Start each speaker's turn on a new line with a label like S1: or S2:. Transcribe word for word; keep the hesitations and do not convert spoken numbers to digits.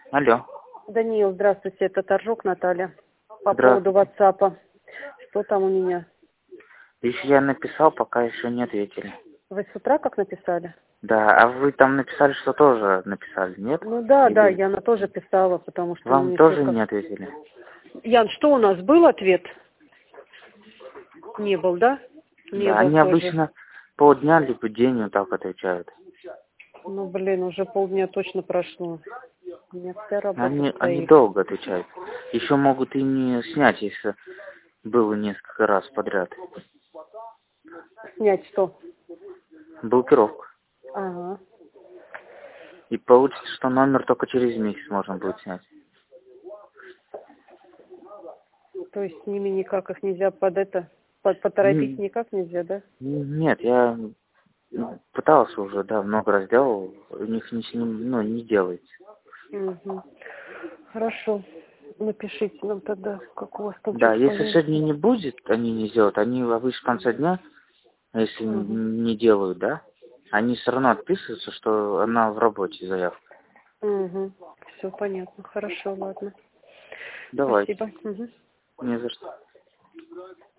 S1: Алло.
S2: Даниил, здравствуйте, это Торжок Наталья. По поводу
S1: Здравствуйте.
S2: WhatsApp. Что там у меня?
S1: Если я написал, пока еще не ответили.
S2: Вы с утра как написали?
S1: Да, а вы там написали, что тоже написали, нет?
S2: Ну да, да,
S1: Или
S2: я на тоже писала, потому что
S1: вам
S2: мне
S1: тоже
S2: только...
S1: не ответили?
S2: Ян, что у нас, был ответ? Не был, да? Не
S1: Да,
S2: был
S1: они
S2: тоже.
S1: обычно полдня либо день вот так отвечают.
S2: Ну, блин, уже полдня точно прошло. У меня вся работа
S1: Они, они
S2: стоит.
S1: долго отвечают. Еще могут и не снять, если было несколько раз подряд.
S2: Снять что?
S1: Блокировку.
S2: Ага.
S1: И получится, что номер только через месяц можно будет снять.
S2: То есть с ними никак их нельзя под это... Под, поторопить
S1: М,
S2: никак нельзя, да?
S1: Нет, я пытался уже, да, много раз делал. У них не, с ним, ну, не делается.
S2: Угу. Хорошо. Напишите нам тогда, как у вас там
S1: Да,
S2: что-то
S1: если
S2: появится.
S1: сегодня не будет, они не сделают, они обычно в конце дня, если
S2: Угу.
S1: н- не делают, да, они все равно отписываются, что она в работе, заявка.
S2: Угу. Все понятно. Хорошо, ладно.
S1: Давайте.
S2: Спасибо. Угу.
S1: Не за что.